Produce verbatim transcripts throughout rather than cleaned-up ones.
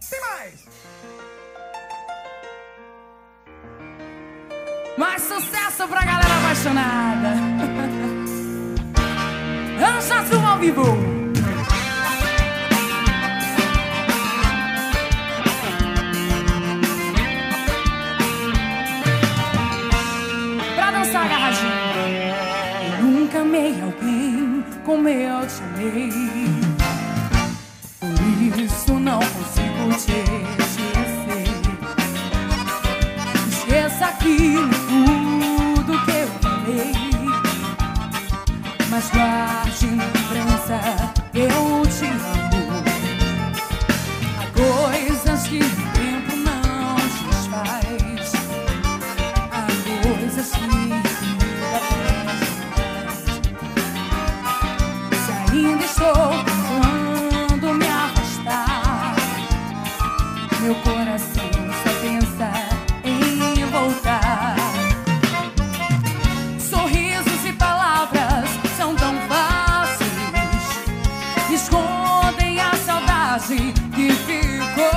Tem mais! Mais sucesso pra galera apaixonada. Anjos ao vivo. Pra dançar agarradinho. Eu nunca amei alguém como eu te amei. Por isso não consigo te esquecer. Esqueça aquilo tudo que eu falei, mas guarde na lembrança que eu te amo. Há coisas que o tempo não desfaz. Há coisas que a vida faz. Se ainda estou tentando me afastar, meu coração só pensa em voltar. Sorrisos e palavras são tão fáceis, escondem a saudade que ficou.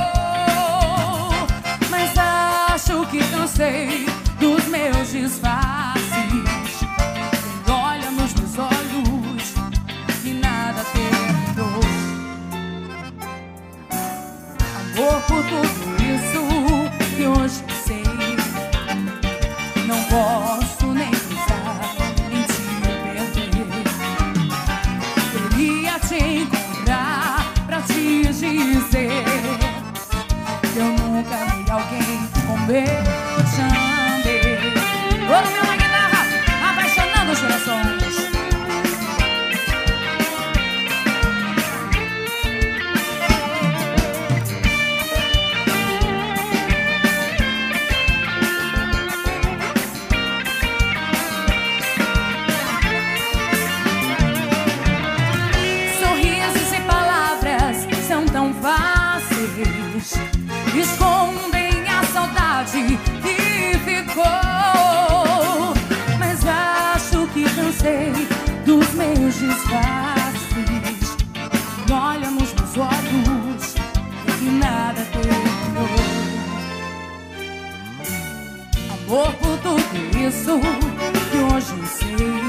Mas acho que cansei dos meus disfarces. Quem olha nos meus olhos e nada terminou. Amor por tudo isso que hoje eu sei. Não posso nem pensar em te perder. Queria te encontrar pra te dizer que eu nunca vi alguém como eu te amei. Ouro meu na guitarra, apaixonando os corações. Tão fáceis, escondem a saudade que ficou. Mas acho que cansei dos meus disfarces. Olha nos meus olhos e nada terminou. Amor por tudo isso que hoje eu sei.